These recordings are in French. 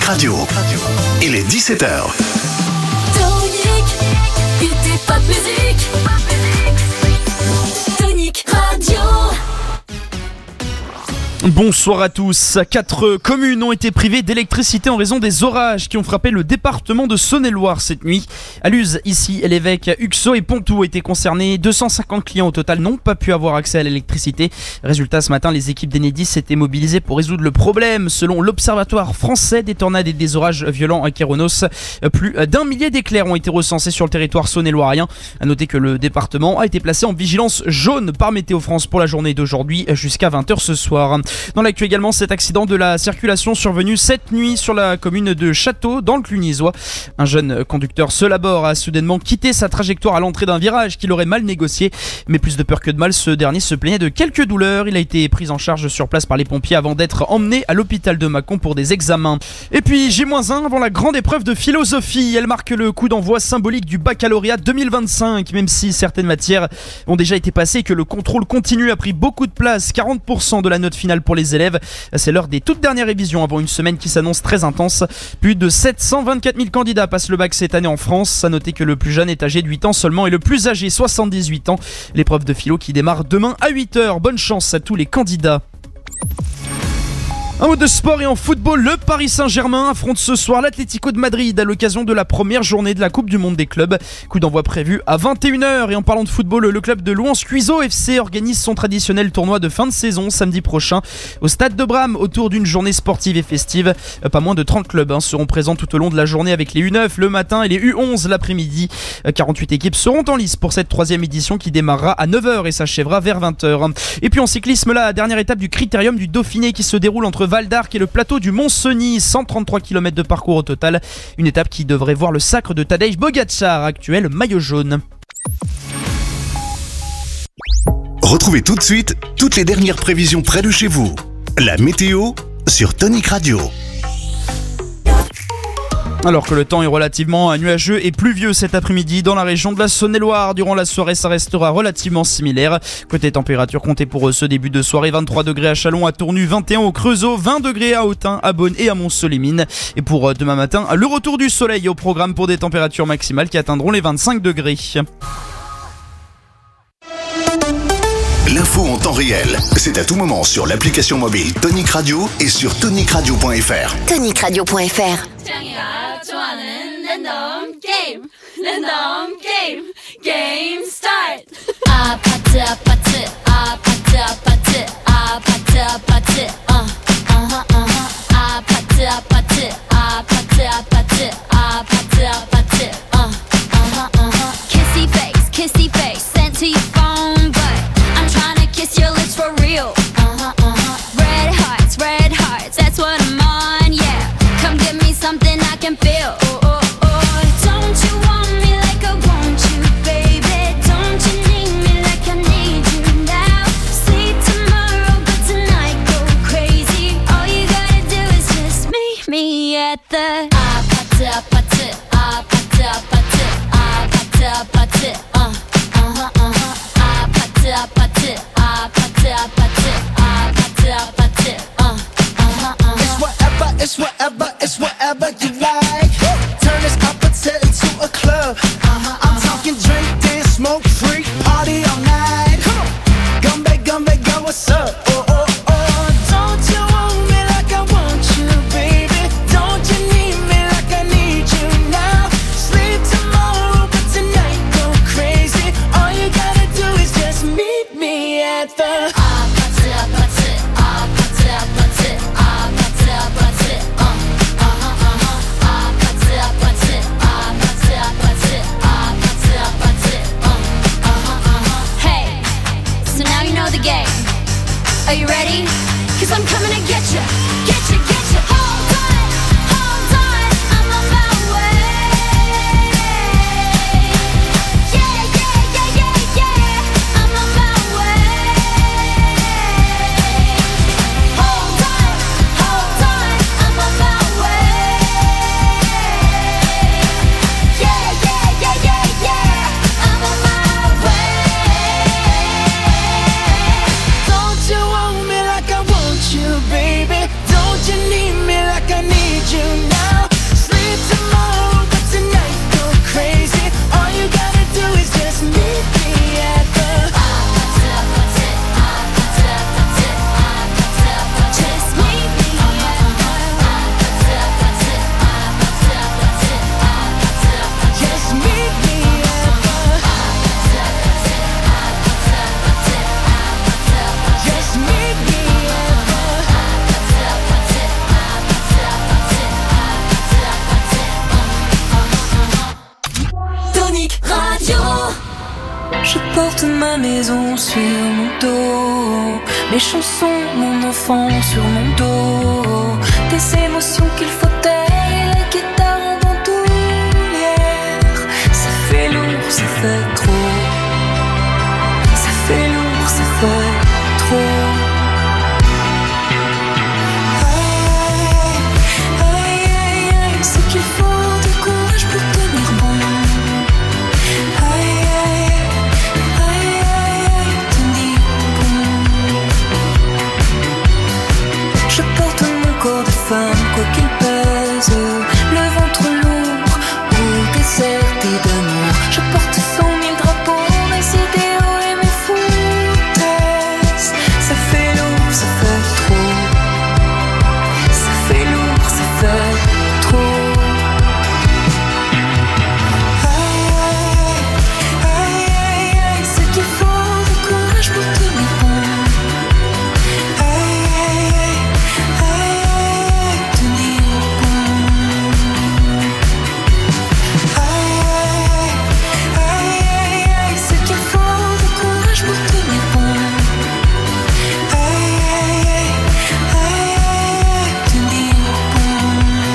Radio. Il est 17h. Tonic, écoutez pas de musique. Tonic Radio. Bonsoir à tous. 4 communes ont été privées d'électricité en raison des orages qui ont frappé le département de Saône-et-Loire cette nuit. À Luz, ici, l'évêque, Uxaux et Pontoux ont été concernés. 250 clients au total n'ont pas pu avoir accès à l'électricité. Résultat, ce matin, les équipes d'Enedis s'étaient mobilisées pour résoudre le problème. Selon l'Observatoire français des tornades et des orages violents à Kéronos, plus d'1 millier d'éclairs ont été recensés sur le territoire saône-et-loirien. À noter que le département a été placé en vigilance jaune par Météo France pour la journée d'aujourd'hui jusqu'à 20h ce soir. Dans l'actu également, cet accident de la circulation survenu cette nuit sur la commune de Château, dans le Clunisois. Un jeune conducteur seul à bord a soudainement quitté sa trajectoire à l'entrée d'un virage qu'il aurait mal négocié. Mais plus de peur que de mal, ce dernier se plaignait de quelques douleurs. Il a été pris en charge sur place par les pompiers avant d'être emmené à l'hôpital de Mâcon pour des examens. Et puis J-1 avant la grande épreuve de philosophie. Elle marque le coup d'envoi symbolique du baccalauréat 2025. Même si certaines matières ont déjà été passées et que le contrôle continu a pris beaucoup de place, 40% de la note finale pour les élèves. C'est l'heure des toutes dernières révisions avant une semaine qui s'annonce très intense. Plus de 724 000 candidats passent le bac cette année en France. À noter que le plus jeune est âgé de 8 ans seulement et le plus âgé 78 ans. L'épreuve de philo qui démarre demain à 8h. Bonne chance à tous les candidats. Un mot de sport et en football, le Paris Saint-Germain affronte ce soir l'Atlético de Madrid à l'occasion de la première journée de la Coupe du Monde des clubs. Coup d'envoi prévu à 21h. Et en parlant de football, le club de Louhans-Cuiseaux FC organise son traditionnel tournoi de fin de saison samedi prochain au stade de Bram autour d'une journée sportive et festive. Pas moins de 30 clubs seront présents tout au long de la journée avec les U9 le matin et les U11 l'après-midi. 48 équipes seront en lice pour cette 3e édition qui démarrera à 9h et s'achèvera vers 20h. Et puis en cyclisme, la dernière étape du Critérium du Dauphiné qui se déroule entre Val d'Arc et le plateau du Mont-Cenis, 133 km de parcours au total. Une étape qui devrait voir le sacre de Tadej Pogačar, actuel maillot jaune. Retrouvez tout de suite toutes les dernières prévisions près de chez vous. La météo sur Tonic Radio. Alors que le temps est relativement nuageux et pluvieux cet après-midi dans la région de la Saône-et-Loire. Durant la soirée, ça restera relativement similaire. Côté température, comptez pour ce début de soirée 23 degrés à Châlons, à Tournu, 21 au Creusot, 20 degrés à Autun, à Beaune et à Mont-Soleil-Mines. Et pour demain matin, le retour du soleil au programme pour des températures maximales qui atteindront les 25 degrés. L'info en temps réel, c'est à tout moment sur l'application mobile Tonic Radio et sur tonicradio.fr. tonicradio.fr. Game start. Kissy face, sent to your phone, but I'm trying to kiss your lips for real. Red hearts, that's what I'm on, yeah. Come give me something I can feel. Don't you want me like I want you, baby? Don't you need me like I need you now? Sleep tomorrow, but tonight go crazy. All you gotta do is just meet me at the It's whatever you like. Turn this opposite into a club. I'm talking drink, dance, smoke, freak, party all night. Come on, come back, girl, what's up? Don't you want me like I want you, baby? Don't you need me like I need you now? Sleep tomorrow, but tonight go crazy. All you gotta do is just meet me at the porte ma maison sur mon dos, mes chansons, mon enfant sur mon dos, des émotions qu'il faut taire, la guitare en bandoulière. Ça fait lourd, ça fait trop. Ça fait lourd, ça fait trop. C'est qu'il faut du courage pour tenir bon. Aïe, aïe, aïe, aïe, tenir bon. Je porte mon corps de femme, quoi qu'il pèse, le ventre lourd ou déserté d'amour. Je porte 100 000 drapeaux, mes idéaux et mes foutaises. Ça fait lourd, ça fait trop. Ça fait lourd, ça fait trop. C'est qu'il faut du courage pour tenir bon. Tenir bon. C'est qu'il faut du courage pour tenir bon. Tenir bon.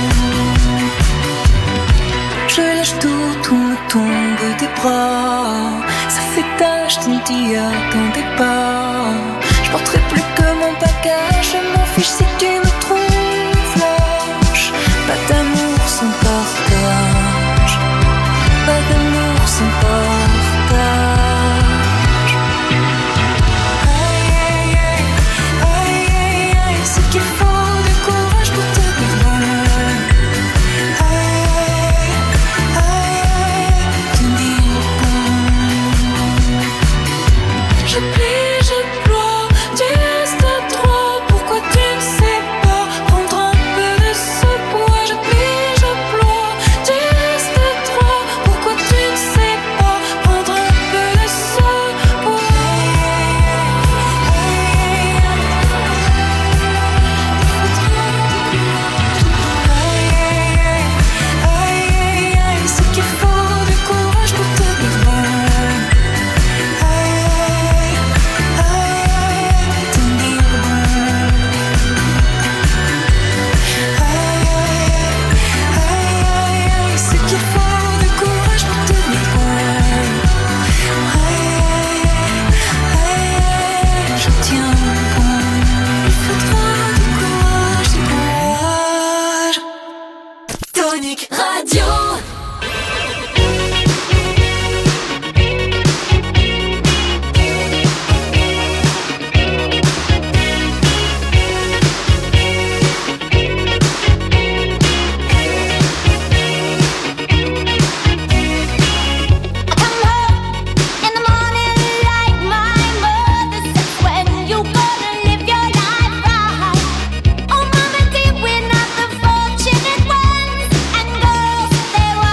Je lâche tout me tombe des bras. Ça fait tâche, tu ne t'y attendais pas. Je porterai plus que mon bagage. Je m'en fiche si tu me trouves lâche. Pas d'amour sans partage. Pas d'amour sans partage. Aïe, aïe, aïe, aïe, aïe. C'est qu'il faut du courage pour tenir bon. Je plie, je ploie, tu restes à trois. Pourquoi tu ne sais pas prendre un peu de ce poids? Je plie, je ploie, tu restes à trois. Pourquoi tu ne sais pas prendre un peu de ce poids? C'est qu'il faut du courage pour tenir bon. C'est qu'il faut du courage pour tenir bon. Je tiens bon. Il faudra du courage, du courage. Tonic Radio. Come home in the morning like my mother said. When you gonna live your life right? Oh, mama, dear, we're not the fortunate ones. And girls, they were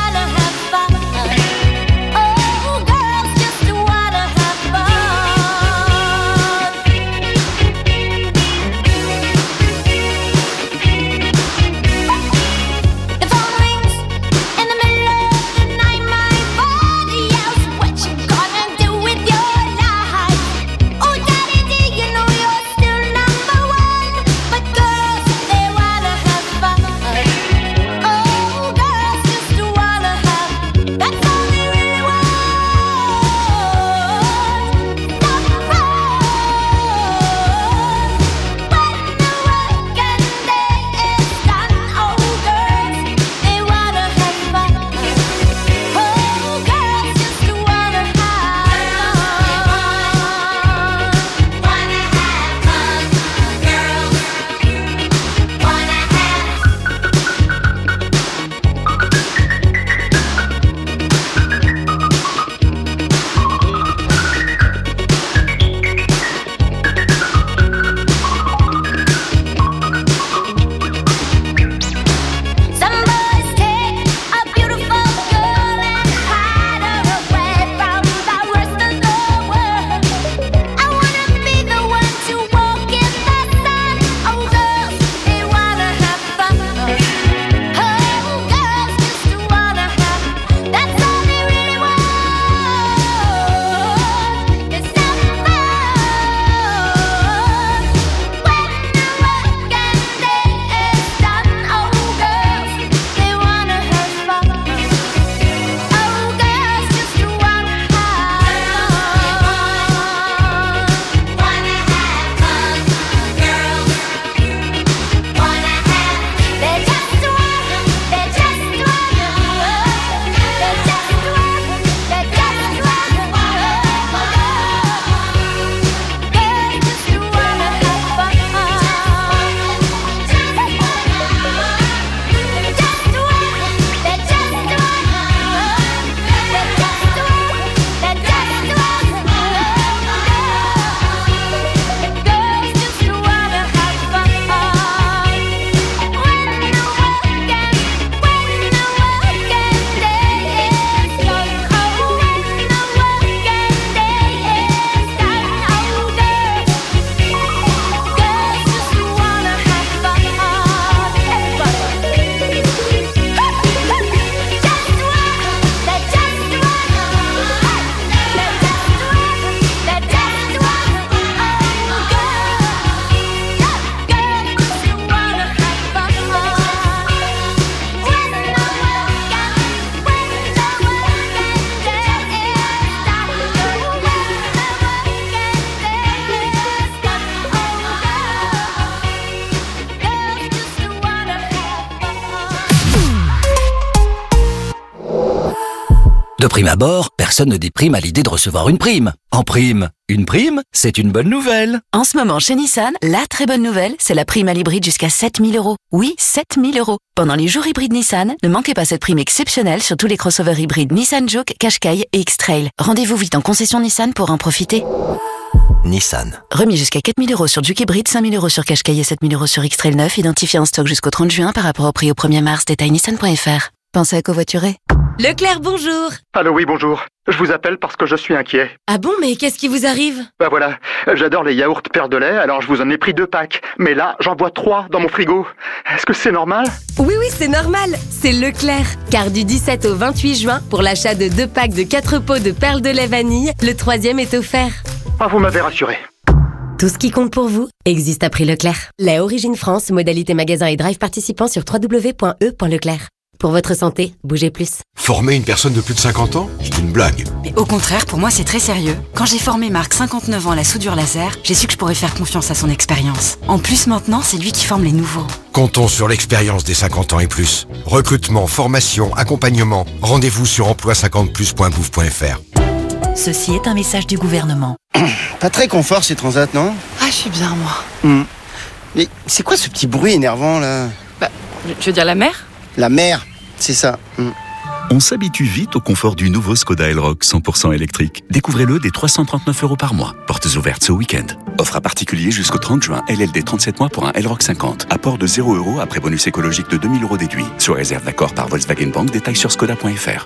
De prime abord, personne ne déprime à l'idée de recevoir une prime. En prime, une prime, c'est une bonne nouvelle. En ce moment, chez Nissan, la très bonne nouvelle, c'est la prime à l'hybride jusqu'à 7 000 €. Oui, 7 000 €. Pendant les jours hybrides Nissan, ne manquez pas cette prime exceptionnelle sur tous les crossovers hybrides Nissan Juke, Qashqai et X-Trail. Rendez-vous vite en concession Nissan pour en profiter. Nissan. Remis jusqu'à 4 000 € sur Juke hybride, 5 000 € sur Qashqai et 7 000 € sur X-Trail 9, identifié en stock jusqu'au 30 juin par rapport au prix au 1er mars. Détail nissan.fr. Pensez à covoiturer. Leclerc, bonjour. Allô, oui, bonjour. Je vous appelle parce que je suis inquiet. Ah bon, mais qu'est-ce qui vous arrive? Bah voilà, j'adore les yaourts Perle de lait, alors je vous en ai pris 2 packs. Mais là, j'en vois 3 dans mon frigo. Est-ce que c'est normal? Oui, c'est normal. C'est Leclerc. Car du 17 au 28 juin, pour l'achat de 2 packs de 4 pots de perles de lait vanille, le 3e est offert. Ah, vous m'avez rassuré. Tout ce qui compte pour vous existe à prix Leclerc. Lait Origine France, modalité magasin et drive participant sur www.e.leclerc. Pour votre santé, bougez plus. Former une personne de plus de 50 ans, c'est une blague. Mais au contraire, pour moi, c'est très sérieux. Quand j'ai formé Marc, 59 ans, à la soudure laser, j'ai su que je pourrais faire confiance à son expérience. En plus, maintenant, c'est lui qui forme les nouveaux. Comptons sur l'expérience des 50 ans et plus. Recrutement, formation, accompagnement. Rendez-vous sur emploi50plus.gouv.fr. Ceci est un message du gouvernement. Pas très confort ces transats, non? Ah, je suis bien, moi. Mais c'est quoi ce petit bruit énervant, là? Tu veux dire la mer? La mer, c'est ça. On s'habitue vite au confort du nouveau Skoda Elroq 100% électrique. Découvrez-le dès 339 € par mois. Portes ouvertes ce week-end. Offre à particulier jusqu'au 30 juin. LLD 37 mois pour un Elroq 50. Apport de 0 € après bonus écologique de 2000 € déduit. Sous réserve d'accord par Volkswagen Bank. Détails sur skoda.fr.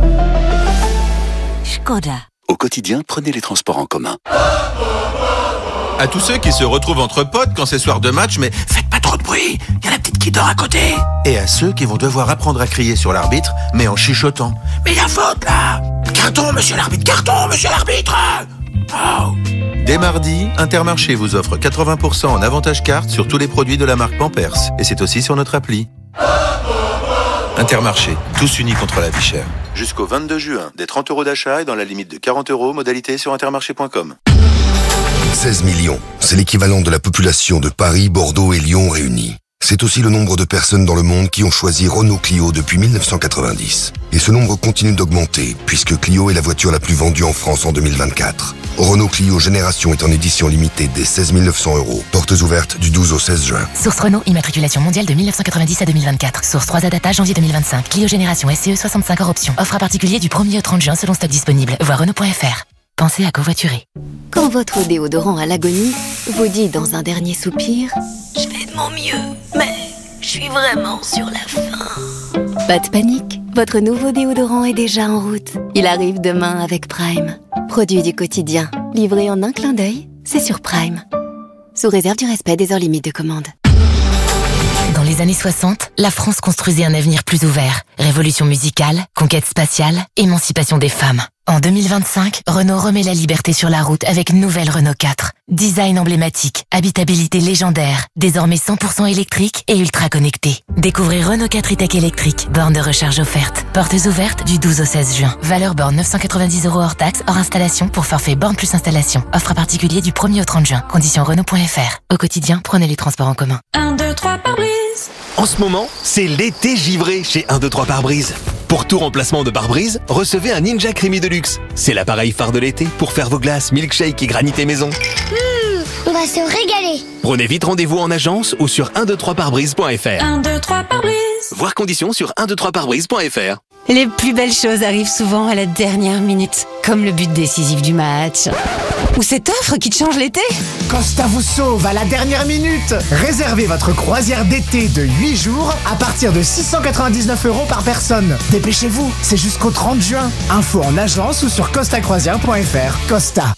Skoda. Au quotidien, prenez les transports en commun. À tous ceux qui se retrouvent entre potes quand c'est soir de match, mais faites pas trop de bruit, y a la petite qui dort à côté. Et à ceux qui vont devoir apprendre à crier sur l'arbitre, mais en chuchotant. Mais y a faute là! Carton, monsieur l'arbitre, carton, monsieur l'arbitre! Oh. Dès mardi, Intermarché vous offre 80% en avantage carte sur tous les produits de la marque Pampers. Et c'est aussi sur notre appli. Intermarché, tous unis contre la vie chère. Jusqu'au 22 juin, des 30 € d'achat et dans la limite de 40 €, modalité sur intermarché.com. 16 millions, c'est l'équivalent de la population de Paris, Bordeaux et Lyon réunis. C'est aussi le nombre de personnes dans le monde qui ont choisi Renault Clio depuis 1990. Et ce nombre continue d'augmenter, puisque Clio est la voiture la plus vendue en France en 2024. Renault Clio Génération est en édition limitée dès 16 900 €. Portes ouvertes du 12 au 16 juin. Source Renault, immatriculation mondiale de 1990 à 2024. Source 3A data, janvier 2025. Clio Génération SCE 65 hors option. Offre à particulier du 1er au 30 juin selon stock disponible. Voir Renault.fr. Pensez à covoiturer. Quand votre déodorant à l'agonie vous dit dans un dernier soupir Je fais de mon mieux, mais je suis vraiment sur la fin. Pas de panique, votre nouveau déodorant est déjà en route. Il arrive demain avec Prime. Produit du quotidien, livré en un clin d'œil, c'est sur Prime. Sous réserve du respect des heures limites de commande. Dans les années 60, la France construisait un avenir plus ouvert. Révolution musicale, conquête spatiale, émancipation des femmes. En 2025, Renault remet la liberté sur la route avec nouvelle Renault 4. Design emblématique, habitabilité légendaire, désormais 100% électrique et ultra connecté. Découvrez Renault 4 e-Tech électrique, borne de recharge offerte. Portes ouvertes du 12 au 16 juin. Valeur borne 990 € hors taxe, hors installation pour forfait borne plus installation. Offre à particulier du 1er au 30 juin. Conditions Renault.fr. Au quotidien, prenez les transports en commun. 1, 2, 3 pare-brise. En ce moment, c'est l'été givré chez 1, 2, 3 pare-brise. Pour tout remplacement de pare-brise, recevez un Ninja Creamy Deluxe. C'est l'appareil phare de l'été pour faire vos glaces, milkshake et granité maison. On va se régaler. Prenez vite rendez-vous en agence ou sur 123pare-brise.fr. 1, 2, 3 pare-brise. Voir conditions sur 123pare-brise.fr. Les plus belles choses arrivent souvent à la dernière minute, comme le but décisif du match. Ou cette offre qui te change l'été. Costa vous sauve à la dernière minute. Réservez votre croisière d'été de 8 jours à partir de 699 € par personne. Dépêchez-vous, c'est jusqu'au 30 juin. Info en agence ou sur costacroisière.fr. Costa.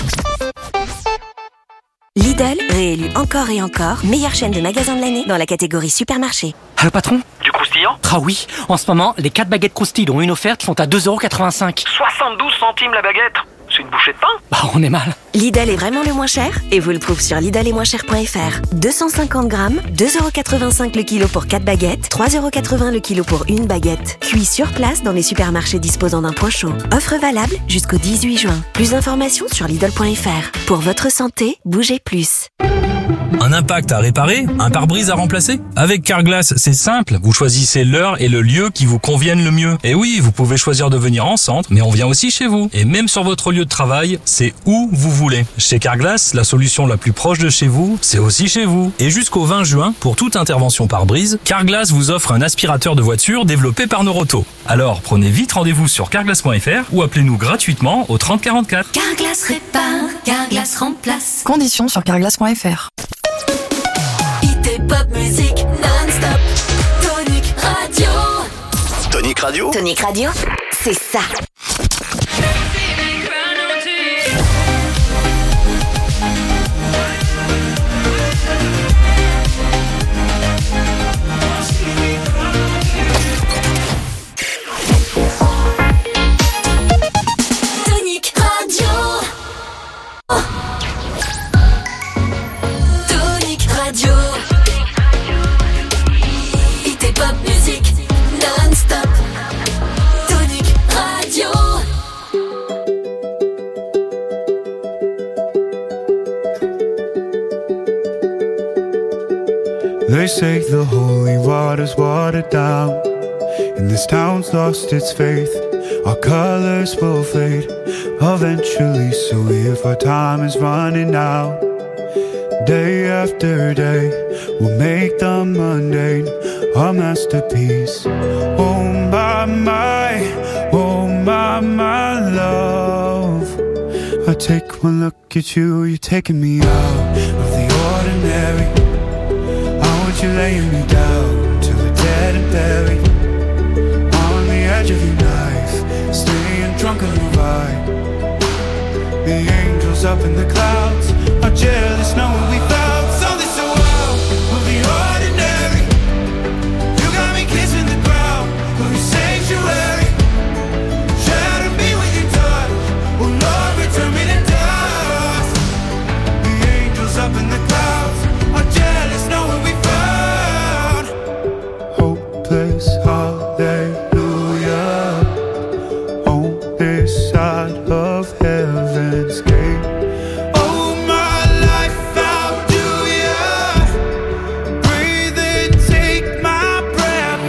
Lidl, réélu encore et encore meilleure chaîne de magasins de l'année dans la catégorie supermarché. Allô patron? Du croustillant? Ah oui, en ce moment, les 4 baguettes croustilles dont une offerte sont à 2,85 €. 72 centimes la baguette? C'est une bouchée de pain? Bah on est mal. Lidl est vraiment le moins cher et vous le trouve sur lidl-et-moins-cher.fr. 250 grammes, 2,85 € le kilo pour 4 baguettes, 3,80 € le kilo pour une baguette. Cuit sur place dans les supermarchés disposant d'un point chaud. Offre valable jusqu'au 18 juin. Plus d'informations sur lidl.fr. Pour votre santé, bougez plus. Un impact à réparer? Un pare-brise à remplacer? Avec Carglass, c'est simple. Vous choisissez l'heure et le lieu qui vous conviennent le mieux. Et oui, vous pouvez choisir de venir en centre, mais on vient aussi chez vous. Et même sur votre lieu de travail, c'est où vous voulez. Chez Carglass, la solution la plus proche de chez vous, c'est aussi chez vous. Et jusqu'au 20 juin, pour toute intervention pare-brise, Carglass vous offre un aspirateur de voiture développé par Noroto. Alors, prenez vite rendez-vous sur carglass.fr ou appelez-nous gratuitement au 30 44. Carglass répare, Carglass remplace. Conditions sur carglass.fr. IT Pop Music non-stop. Tonic Radio. Tonic Radio? Tonic Radio, c'est ça. Tonic Radio. Tonic Radio. IT Pop Music non-stop. Tonic Radio. They say the holy water's watered down, and this town's lost its faith. Our colors will fade eventually, so if our time is running out, day after day, we'll make the mundane our masterpiece. Oh my love, I take one look at you, you're taking me out of the ordinary. You're laying me down till we're dead and buried on the edge of your knife, staying drunk on your ride. The angels up in the clouds are jealous knowing we found something so out of the ordinary. You got me kissing the ground of your sanctuary, shadow me with your touch. Oh Lord, return me to dust. The angels up in the clouds are jealous knowing we found hopeless hallelujah on this side of heaven's gate. Oh my life, how do ya breathe and take my breath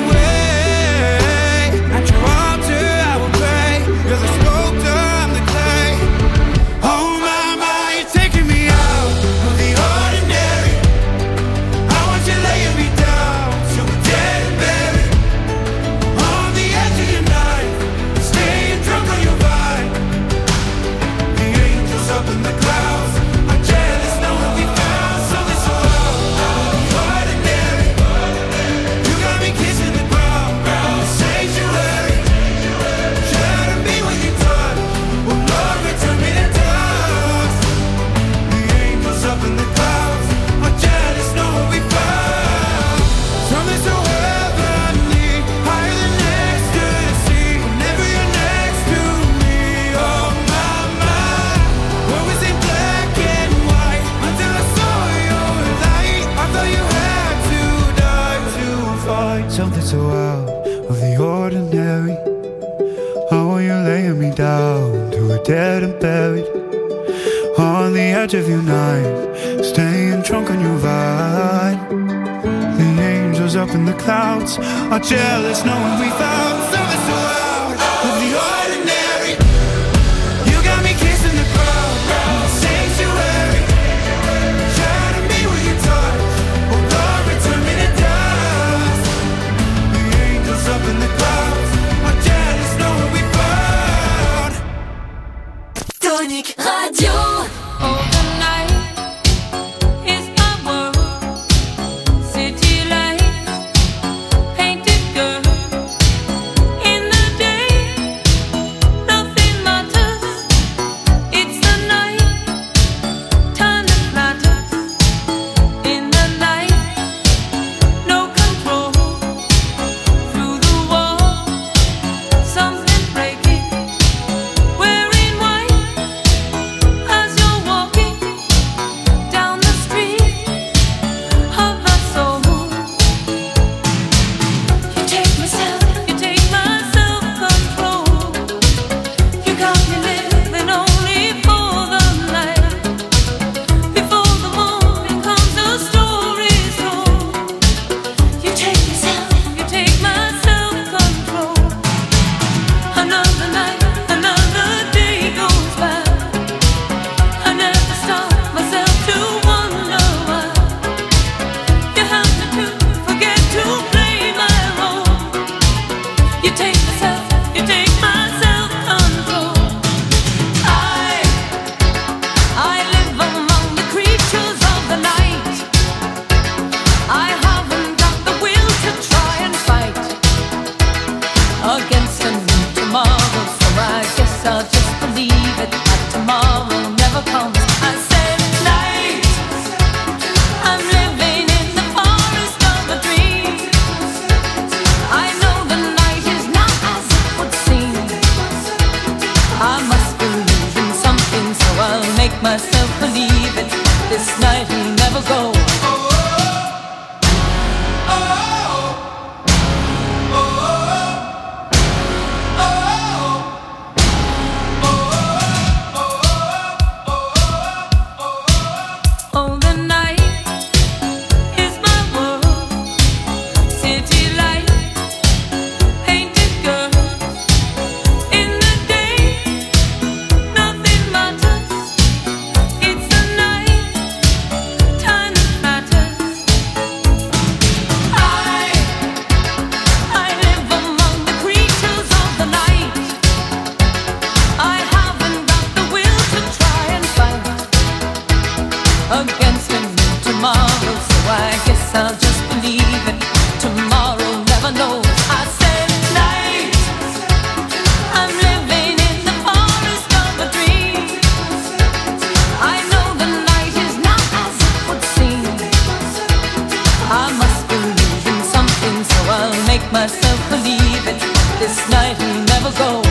away? At your altar I will pray, you're the sculptor, I'm the clay. Oh my, you're taking me out of the ordinary. I want you laying me down till we're dead and buried on the edge of your knife, staying drunk on your vine. The angels up in the clouds are jealous knowing we found something so out of the ordinary. You got me kissing the ground, the sanctuary, shadow me with your touch. Oh Lord, return me to dust. The angels up in the clouds are jealous knowing we found something so heavenly, higher than ecstasy. Whenever you're next to me, oh my, what was in black and white until I saw your light. I thought you had to die to find something so out of the ordinary. Oh, you're laying me down to a dead and buried on the edge of your knife, staying drunk on your vine. The angels up in the clouds are jealous knowing we found something so out of the ordinary. You got me kissing the ground, the sanctuary, shadow me with your touch. Oh Lord, return me to dust. The angels up in the clouds are jealous knowing we found Tonic Radio. myself believe it. This night will never go.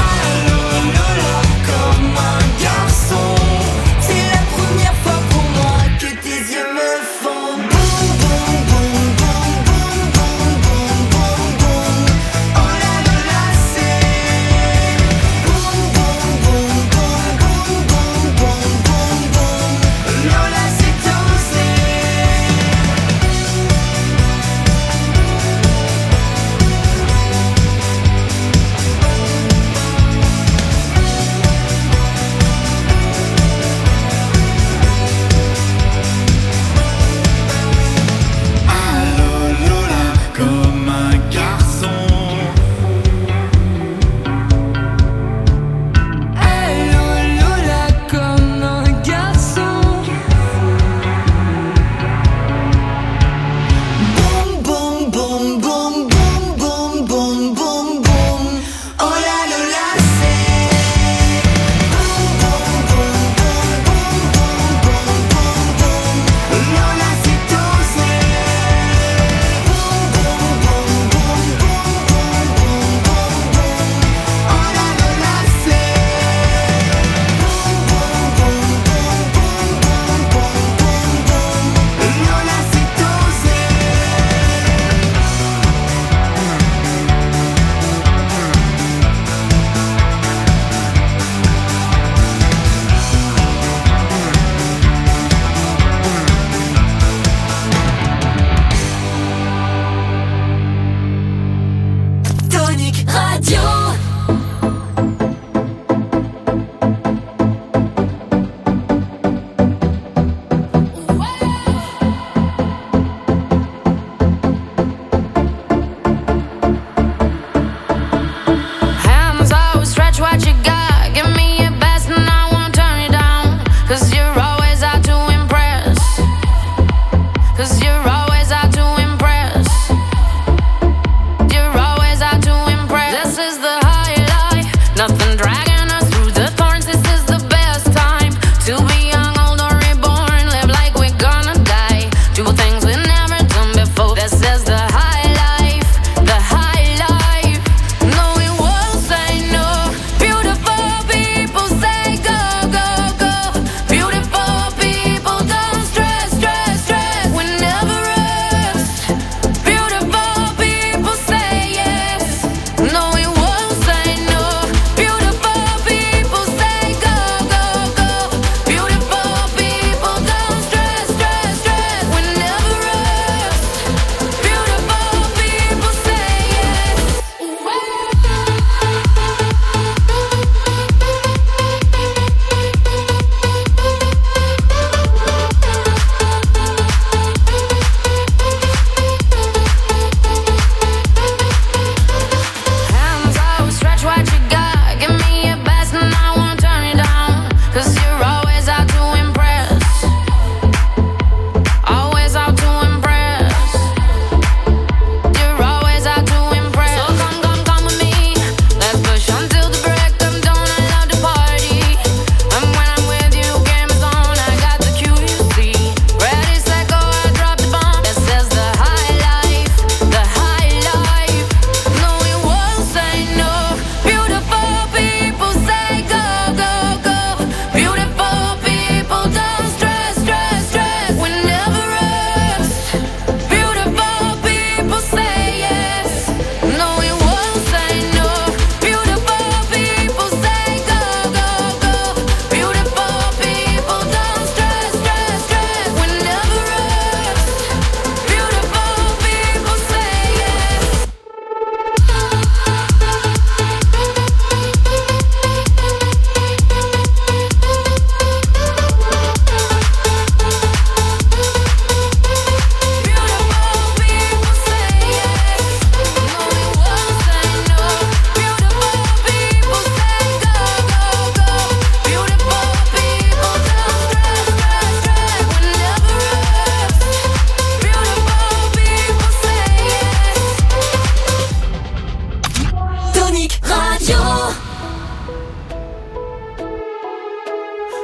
Pour moi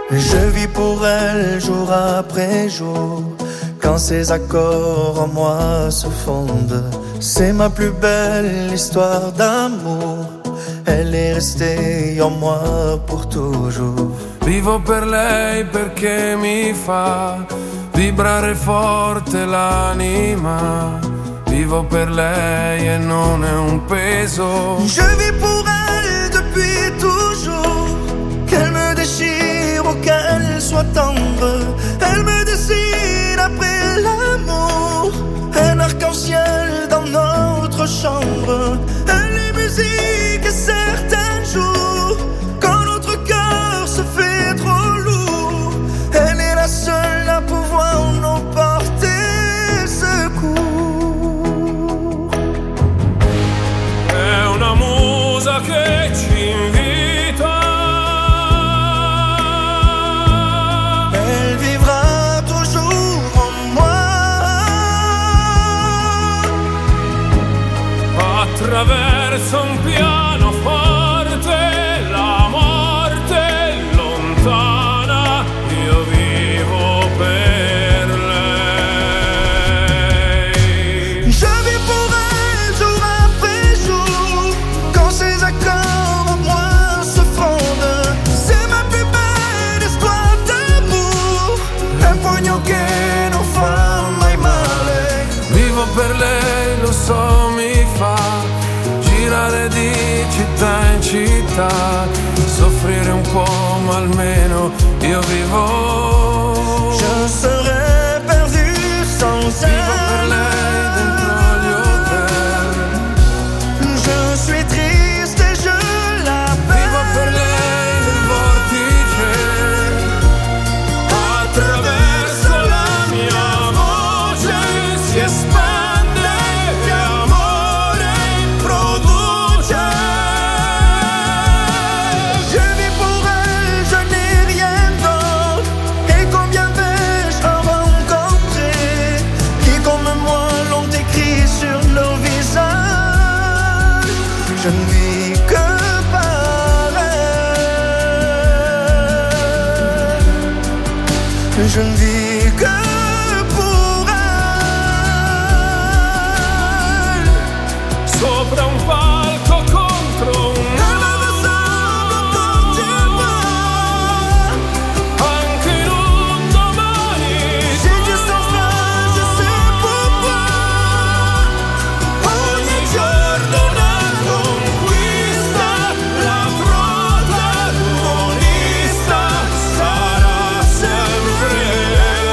Je vis pour elle jour après jour. Quand ces accords en moi se fondent, c'est ma plus belle histoire d'amour. Elle est restée en moi pour toujours. Vivo per lei perché mi fa vibrare forte l'anima. Vivo per lei e non è un peso. Je vis pour elle depuis toujours. Qu'elle me déchire ou qu'elle soit tendre, elle me dessine après l'amour. Un arc-en-ciel dans notre chambre. Elle est musique et certains jours, quand notre cœur se fait trop lourd, elle est la seule à pouvoir nous porter secours. È una musa che ci invita. Elle vivra toujours en moi. Attraverso un pianoforte, la morte è lontana, io vivo per lei. Je vis pour elle jour après jour. Quand ces accords en moi se fondent, c'est ma plus belle histoire d'amour. Un pugno che non fa mai male. Vivo per lei, lo so, mi fa girare di città in città, soffrire un po' ma almeno io vivo. Je serais perdu sans elle. Vivo per lei dentro gli hotel. Je suis triste et je l'appelle. Vivo per lei nel vortice. Attraverso la mia voce si espande e amore produce. Je vis pour elle, je n'ai rien d'autre. Et combien vais-je en rencontrer qui comme moi l'ont écrit sur leur visage. Je ne vis que par elle. Je ne vis que pour elle. Sopra un palco contro un anche in un domani. J'ai juste enfin, je sais pourquoi. Ogni giorno una conquista, la protagonista sarà sempre lei.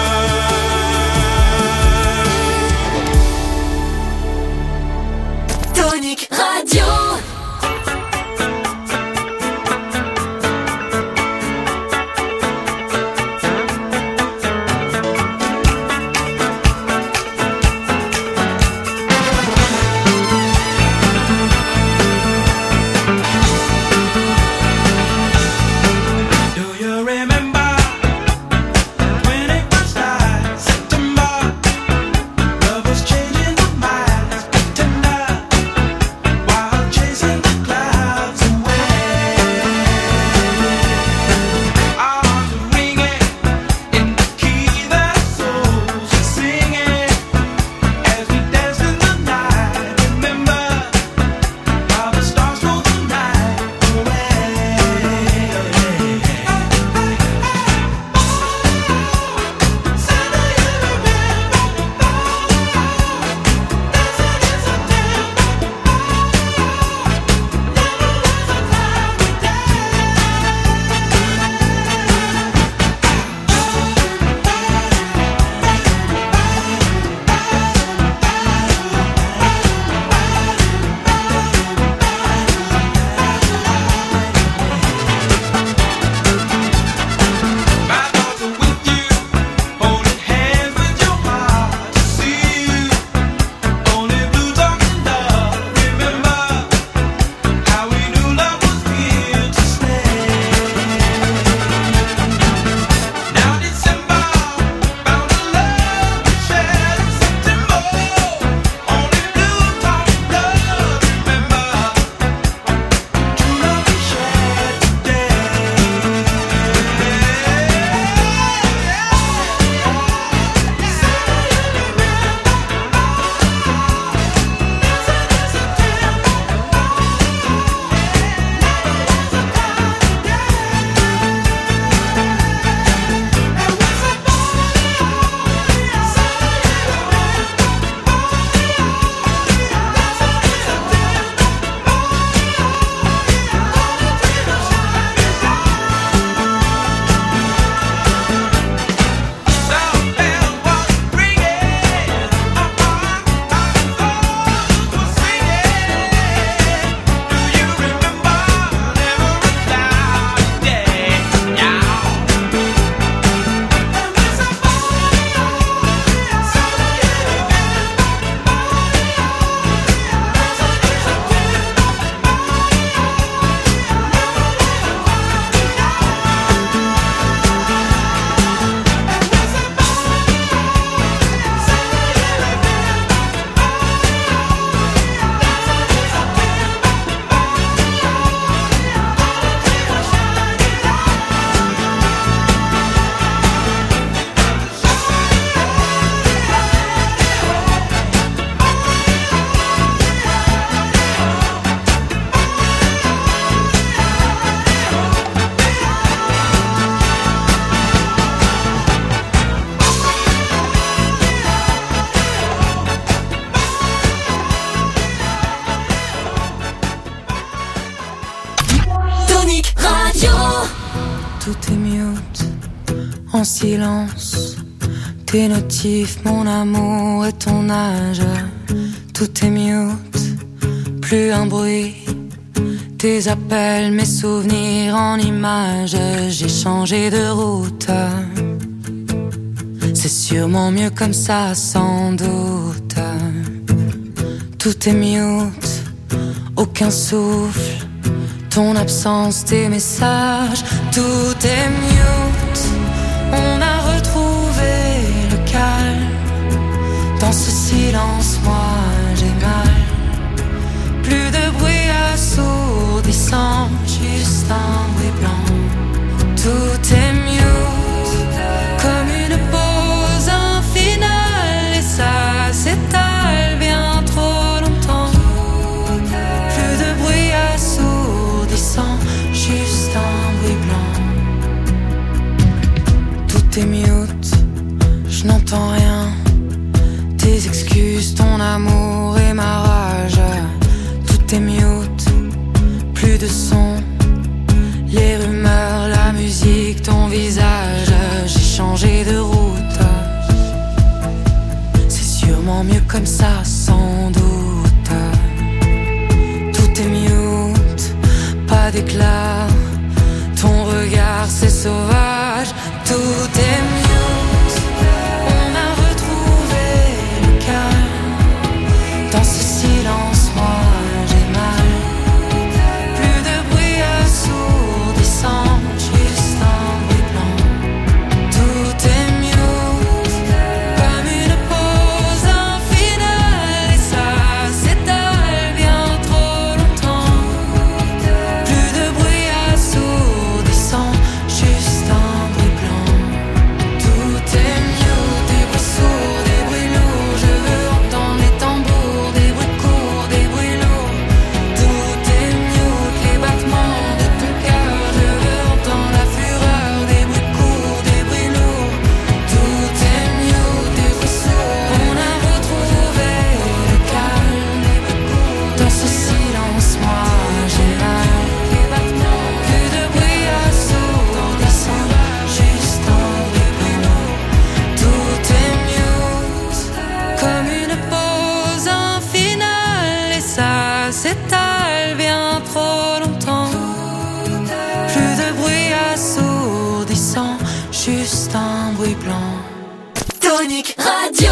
Tout est mute, en silence. Tes notifs, mon amour et ton âge. Tout est mute, plus un bruit. Tes appels, mes souvenirs en images. J'ai changé de route. C'est sûrement mieux comme ça, sans doute. Tout est mute, aucun souffle. Ton absence, tes messages. Tout est mute. On a retrouvé le calme. Dans ce silence, moi j'ai mal. Plus de bruit assourdissant, juste un bruit blanc. Tout est mute, comme une pause infinale. Et ça s'étale bien trop longtemps. Plus de bruit assourdissant, juste un bruit blanc. Tout est mute, je n'entends rien. Tes excuses, ton amour et ma rage. Tout est mute, plus de son. Les rumeurs, la musique, ton visage. J'ai changé de route. C'est sûrement mieux comme ça, sans doute. Tout est mute, pas d'éclat. Ton regard, c'est sauvage. Tout est mute. On a retrouvé le calme. Dans ce silence, moi j'ai mal. Plus de bruit assourdissant, juste un bruit blanc. Tout est mute, comme une pause infinale. Et ça s'étale bien trop longtemps. Plus de bruit assourdissant, juste un bruit blanc. Tout est mute, des bruits sourds, des bruits lourds. Je veux entendre les tambours, des bruits courts, des bruits lourds. Tout est mute, les battements de ton cœur. Je veux entendre la fureur, des bruits courts, des bruits lourds. Tout est mute, des bruits sourds. On a retrouvé le calme. Dans ce silence, moi j'ai mal. Les battements, plus de bruit assourdissant, juste un bruit lourd. Tout est mute, comme une pause infinale. Et ça s'étale bien trop longtemps. Plus de bruit assourdissant, juste un bruit blanc. Tonic Radio.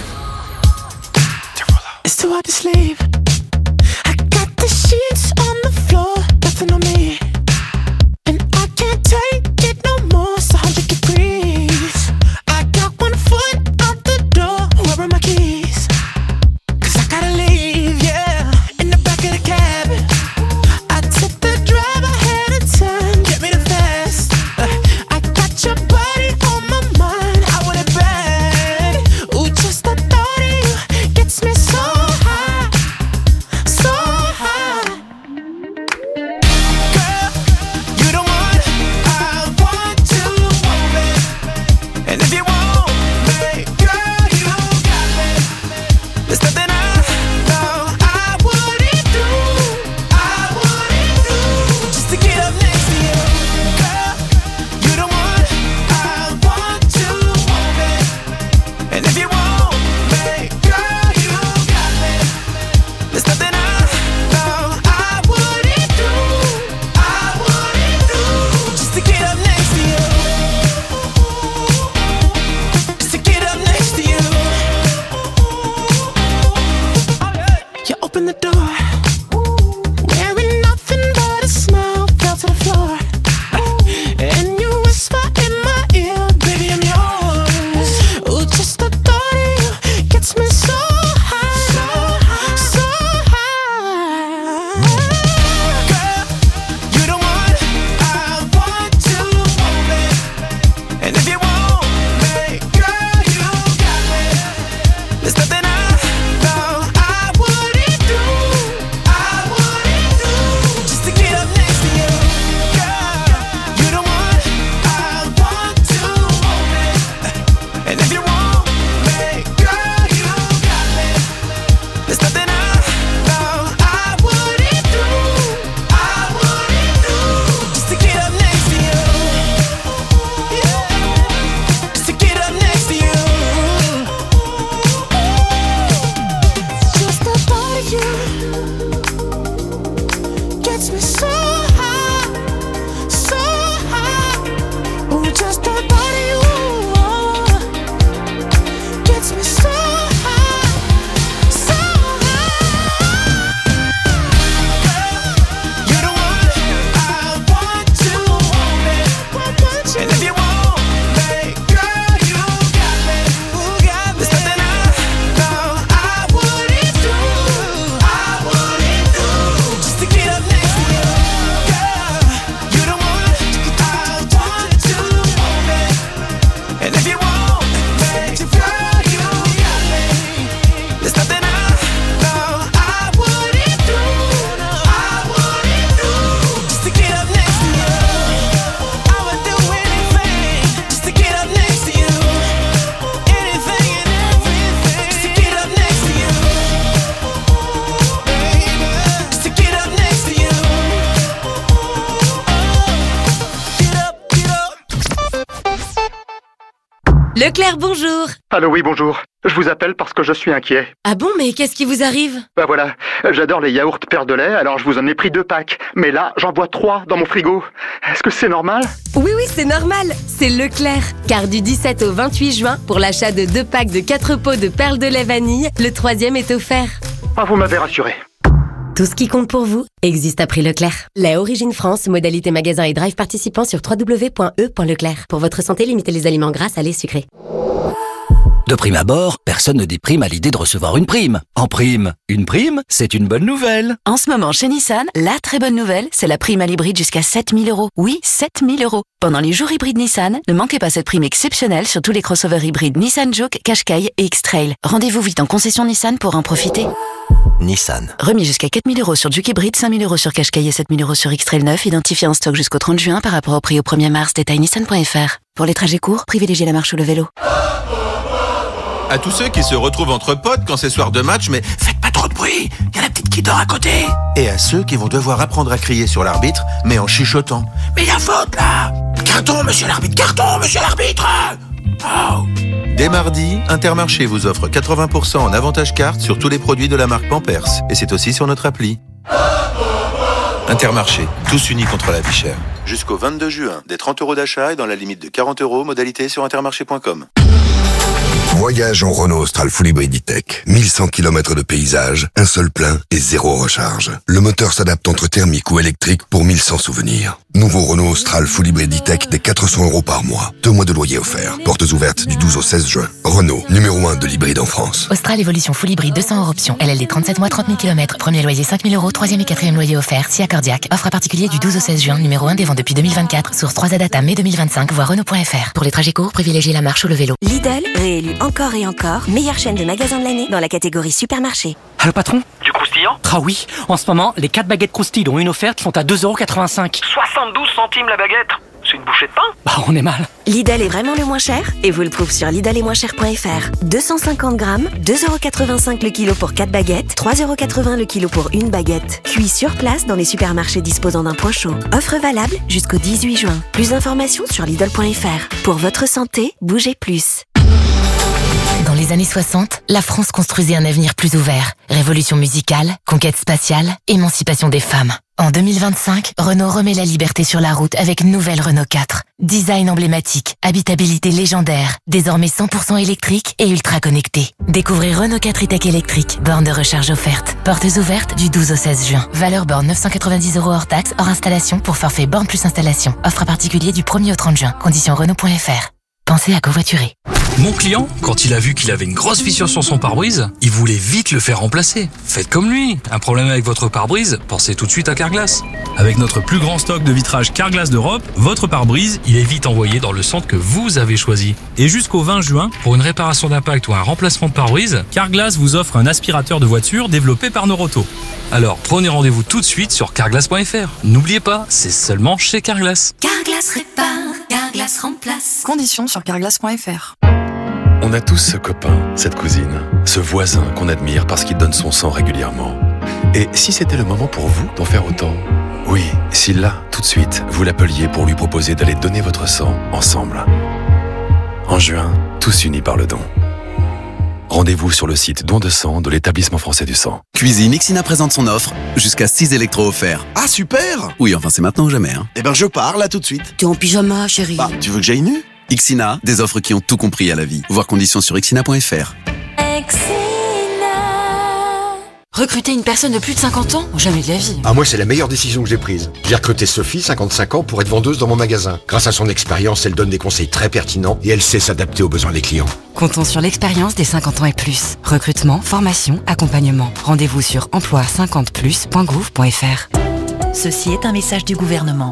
It's too hard to sleep. I got the sheets on the floor, nothing on me. And I can't take it no more, it's 100 degrees. I got one foot out the door, where are my keys? 'Cause I gotta leave, yeah, in the back of the cab. I took the drive ahead of time, get me the fast. I got your body on my mind, I want it bad. Ooh, just the thought of you gets me so high. Leclerc, bonjour. Allô, oui, bonjour. Je vous appelle parce que je suis inquiet. Ah bon, mais qu'est-ce qui vous arrive? Bah voilà, j'adore les yaourts perles de lait, alors je vous en ai pris 2 packs. Mais là, j'en vois 3 dans mon frigo. Est-ce que c'est normal? Oui, c'est normal. C'est Leclerc. Car du 17 au 28 juin, pour l'achat de 2 packs de 4 pots de perles de lait vanille, le 3e est offert. Ah, vous m'avez rassuré. Tout ce qui compte pour vous existe à prix Leclerc. Lait Origine France, modalité magasin et drive participant sur www.e.leclerc. Pour votre santé, limitez les aliments gras, salés, sucrés. De prime abord, personne ne déprime à l'idée de recevoir une prime. En prime, une prime, c'est une bonne nouvelle. En ce moment, chez Nissan, la très bonne nouvelle, c'est la prime à l'hybride jusqu'à 7 000 €. Oui, 7 000 €. Pendant les jours hybrides Nissan, ne manquez pas cette prime exceptionnelle sur tous les crossovers hybrides Nissan Juke, Qashqai et X-Trail. Rendez-vous vite en concession Nissan pour en profiter. Nissan. Remis jusqu'à 4 000 € sur Juke hybride, 5 000 € sur Qashqai et 7 000 € sur X-Trail 9, identifié en stock jusqu'au 30 juin par rapport au prix au 1er mars. Détail nissan.fr. Pour les trajets courts, privilégiez la marche ou le vélo. À tous ceux qui se retrouvent entre potes quand c'est soir de match, mais faites pas trop de bruit, y a la petite qui dort à côté. Et à ceux qui vont devoir apprendre à crier sur l'arbitre, mais en chuchotant. Mais y a faute là! Carton, monsieur l'arbitre! Carton, monsieur l'arbitre! Oh. Dès mardi, Intermarché vous offre 80% en avantage carte sur tous les produits de la marque Pampers. Et c'est aussi sur notre appli. Intermarché, tous unis contre la vie chère. Jusqu'au 22 juin, des 30 € d'achat et dans la limite de 40 €, modalité sur intermarché.com. Voyage en Renault Austral Full Hybrid E-Tech. 1100 km de paysage, un seul plein et 0 recharge. Le moteur s'adapte entre thermique ou électrique pour 1100 souvenirs. Nouveau Renault Austral Full Hybrid E-Tech des 400 € par mois. 2 mois de loyer offert. Portes ouvertes du 12 au 16 juin. Renault, numéro 1 de l'hybride en France. Austral Evolution Full Hybrid 200 € option. LLD 37 mois, 30 000 km. Premier loyer 5 000 €. 3e et 4e loyer offert. Si accordiaque. Offre à particulier du 12 au 16 juin. Numéro 1 des ventes depuis 2024. Source 3A Data mai 2025. Voir Renault.fr. Pour les trajets courts, privilégiez la marche ou le vélo. Lidl, réélu encore et encore, meilleure chaîne de magasins de l'année dans la catégorie supermarché. Allô patron? Du croustillant? Ah oui, en ce moment, les 4 baguettes croustilles dont une offerte sont à 2,85 €. 72 centimes la baguette. C'est une bouchée de pain? Bah on est mal. Lidl est vraiment le moins cher et vous le prouve sur lidl-et-moins-cher.fr. 250 grammes, 2,85 € le kilo pour 4 baguettes, 3,80 € le kilo pour une baguette. Cuit sur place dans les supermarchés disposant d'un point chaud. Offre valable jusqu'au 18 juin. Plus d'informations sur lidl.fr. Pour votre santé, bougez plus. Dans les années 60, la France construisait un avenir plus ouvert. Révolution musicale, conquête spatiale, émancipation des femmes. En 2025, Renault remet la liberté sur la route avec nouvelle Renault 4. Design emblématique, habitabilité légendaire, désormais 100% électrique et ultra connecté. Découvrez Renault 4 e-Tech électrique, borne de recharge offerte. Portes ouvertes du 12 au 16 juin. Valeur borne 990 € hors taxe, hors installation pour forfait borne plus installation. Offre à particulier du 1er au 30 juin. Conditions Renault.fr. Pensez à covoiturer. Mon client, quand il a vu qu'il avait une grosse fissure sur son pare-brise, il voulait vite le faire remplacer. Faites comme lui. Un problème avec votre pare-brise, pensez tout de suite à Carglass. Avec notre plus grand stock de vitrage Carglass d'Europe, votre pare-brise, il est vite envoyé dans le centre que vous avez choisi. Et jusqu'au 20 juin, pour une réparation d'impact ou un remplacement de pare-brise, Carglass vous offre un aspirateur de voiture développé par Noroto. Alors prenez rendez-vous tout de suite sur carglass.fr. N'oubliez pas, c'est seulement chez Carglass. Carglass répare, Carglass remplace. Conditions sur carglass.fr. On a tous ce copain, cette cousine, ce voisin qu'on admire parce qu'il donne son sang régulièrement. Et si c'était le moment pour vous d'en faire autant? Oui, si là, tout de suite, vous l'appeliez pour lui proposer d'aller donner votre sang ensemble. En juin, tous unis par le don. Rendez-vous sur le site Don de sang de l'Établissement français du sang. Cuisine Ixina présente son offre, jusqu'à 6 électros offerts. Ah super! Oui, enfin c'est maintenant ou jamais. Hein. Eh ben je pars là tout de suite. T'es en pyjama, chérie. Bah, tu veux que j'aille nu? Ixina, des offres qui ont tout compris à la vie. Voir conditions sur ixina.fr. Recruter une personne de plus de 50 ans? Jamais de la vie. Ah, moi, c'est la meilleure décision que j'ai prise. J'ai recruté Sophie, 55 ans, pour être vendeuse dans mon magasin. Grâce à son expérience, elle donne des conseils très pertinents et elle sait s'adapter aux besoins des clients. Comptons sur l'expérience des 50 ans et plus. Recrutement, formation, accompagnement. Rendez-vous sur emploi50plus.gouv.fr. Ceci est un message du gouvernement.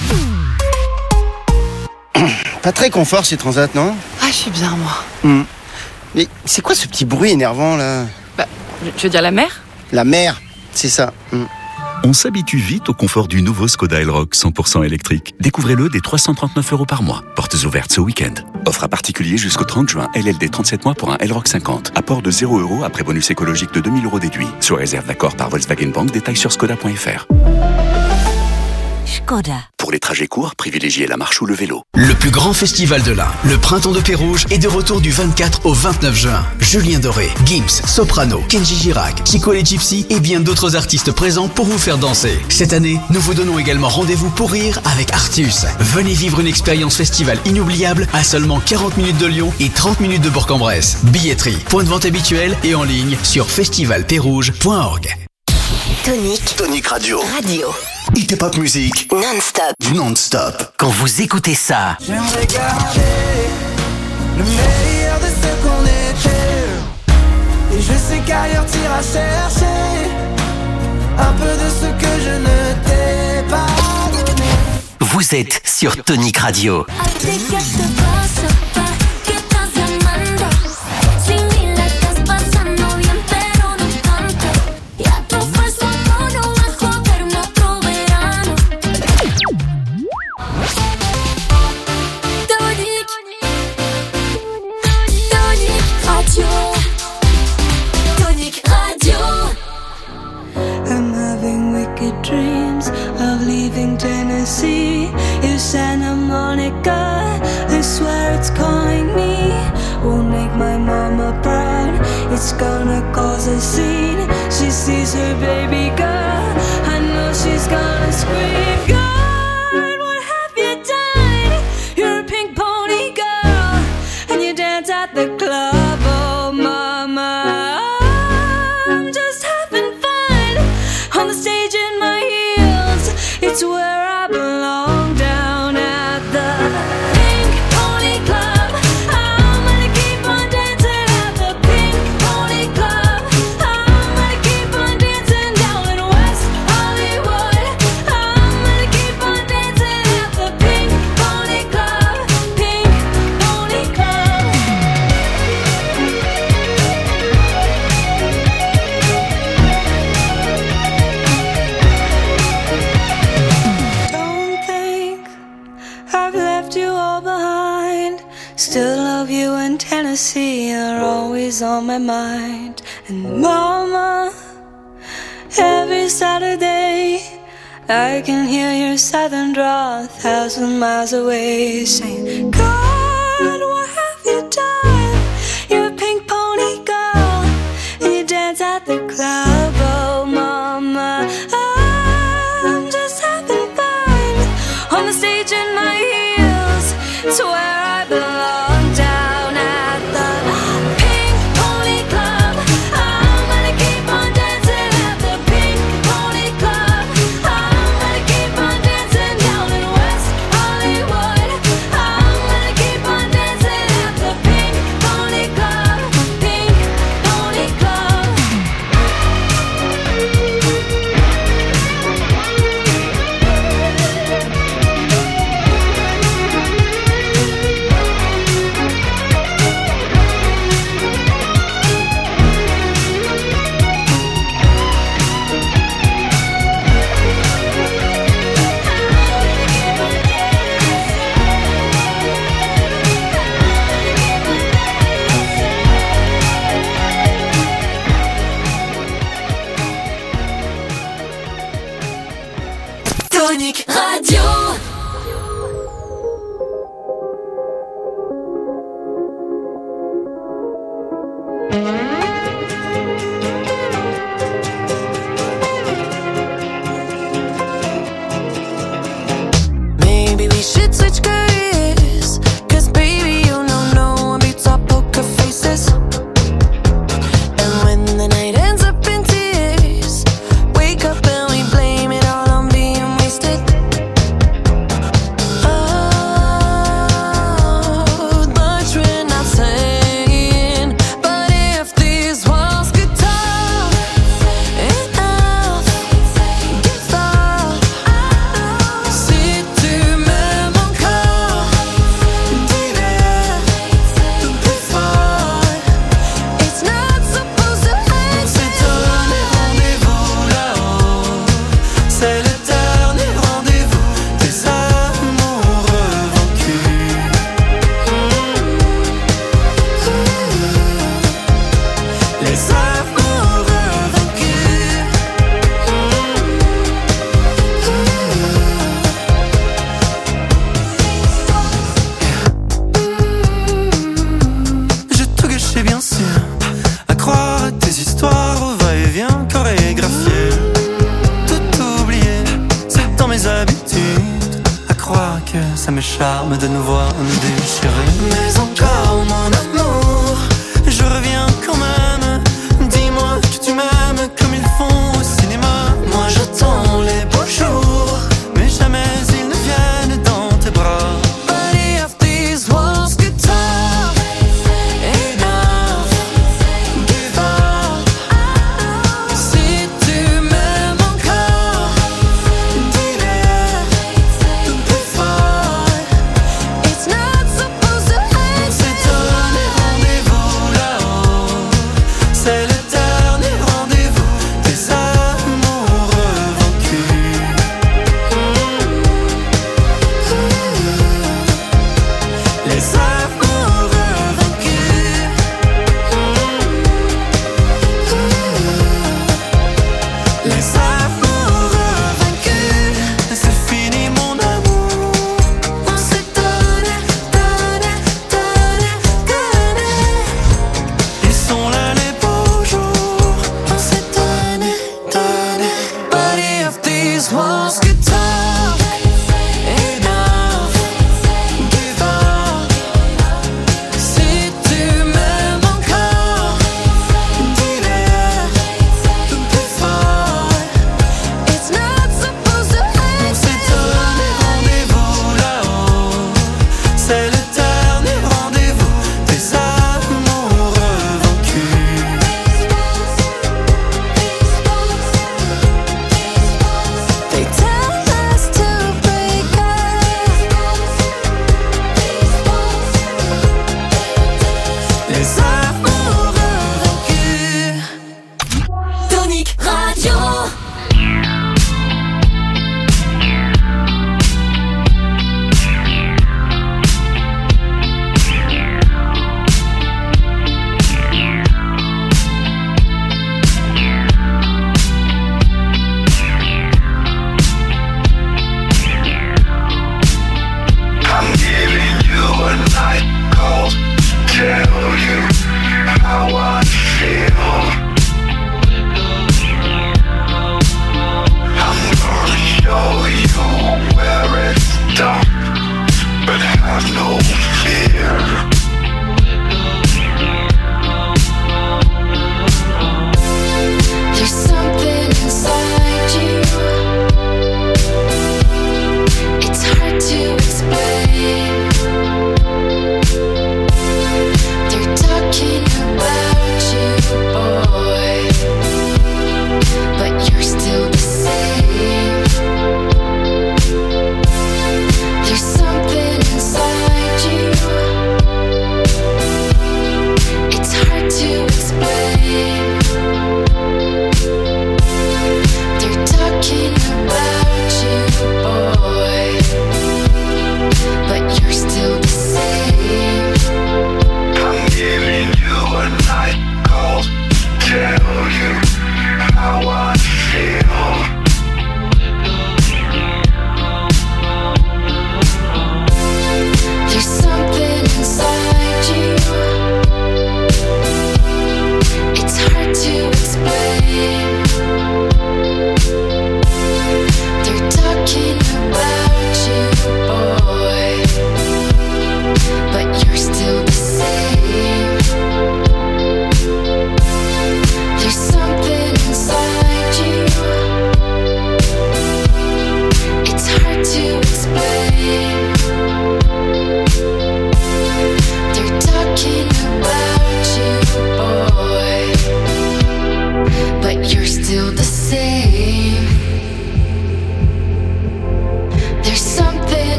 Pas très confort ces transats, non? Ah, je suis bien, moi. Mais c'est quoi ce petit bruit énervant, là? Bah, je veux dire la mer? La mer, c'est ça. On s'habitue vite au confort du nouveau Skoda Elroq 100% électrique. Découvrez-le dès 339 € par mois. Portes ouvertes ce week-end. Offre à particulier jusqu'au 30 juin. LLD 37 mois pour un Elroq 50. Apport de 0 € après bonus écologique de 2000 € déduit. Sur réserve d'accord par Volkswagen Bank. Détails sur skoda.fr. Skoda. Pour les trajets courts, privilégiez la marche ou le vélo. Le plus grand festival de l'Ain, le Printemps de Pérouge, est de retour du 24 au 29 juin. Julien Doré, Gims, Soprano, Kenji Girac, Chico les Gypsy et bien d'autres artistes présents pour vous faire danser. Cette année, nous vous donnons également rendez-vous pour rire avec Artus. Venez vivre une expérience festivale inoubliable à seulement 40 minutes de Lyon et 30 minutes de Bourg-en-Bresse. Billetterie, point de vente habituel et en ligne sur festivalpérouge.org. Tonic Radio. Hit Hop Music. Non-stop. Quand vous écoutez ça. J'aimerais garder le meilleur de ce qu'on était. Et je sais qu'ailleurs t'iras chercher un peu de ce que je ne t'ai pas donné. Vous êtes sur Tonic Radio. I'm having wicked dreams of leaving Tennessee. If Santa Monica, I swear it's calling me. Won't make my mama proud, it's gonna cause a scene. She sees her baby girl, I know she's gonna scream. God, what have you done? You're a pink pony girl, and you dance at the club, oh mama. I'm just having fun on the stage in my heels. It's where I belong, down at the Pink Pony Club. I'm gonna keep on dancing at the Pink Pony Club. I'm gonna keep on dancing down in West Hollywood. I'm gonna keep on dancing at the Pink Pony Club. Pink Pony Club. Don't think I've left you all behind. Still love you in Tennessee, you're always on my mind. And mama, every Saturday I can hear your southern drawl 1,000 miles away, saying, God, what have you done? You're a pink pony girl, and you dance at the club, oh mama. I'm just having fun on the stage in my heels. It's where I belong, down at the Pink Pony Club. I'm gonna keep on dancing at the Pink Pony Club. I'm gonna keep on dancing down in West Hollywood. I'm gonna keep on dancing at the Pink Pony Club. Pink Pony Club. mes charmes de nous voir nous déchirer. Mais encore mon amour, je reviens quand même. Dis-moi que tu m'aimes comme ils font au cinéma. Moi j'attends les beaux jours, mais jamais ils ne viennent dans tes bras. Buddy of these walls could talk. Enough, give up. Si tu m'aimes encore, dis-le plus fort. It's not supposed to end. On s'est donné rendez-vous là-haut. C'est le dernier rendez-vous des amoureux vaincus. Les amoureux vaincus. Les amoureux vaincus. C'est fini mon amour. On s'est donné. Ils sont là les beaux jours. On s'est donné. Body of these walls could talk. Enough, give up. Si tu m'aimes encore, dis-le plus fort. It's not supposed to end. On s'est donné rendez-vous là-haut. C'est le dernier rendez-vous des amoureux vaincus. They tell us to break up. Les amoureux vaincus. Tonic Radio. I'm giving you a night call to tell you how I feel. I'm gonna show you where it's dark, but have no fear. There's something inside you. It's hard to explain. They're talking about you, boy, but you're still the same. There's something inside you.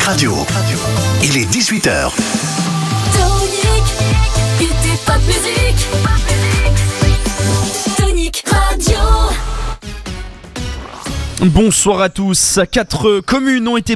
Radio. Il est 18h. Tonic Pop Music. Tonic Radio. Bonsoir à tous. 4 communes ont été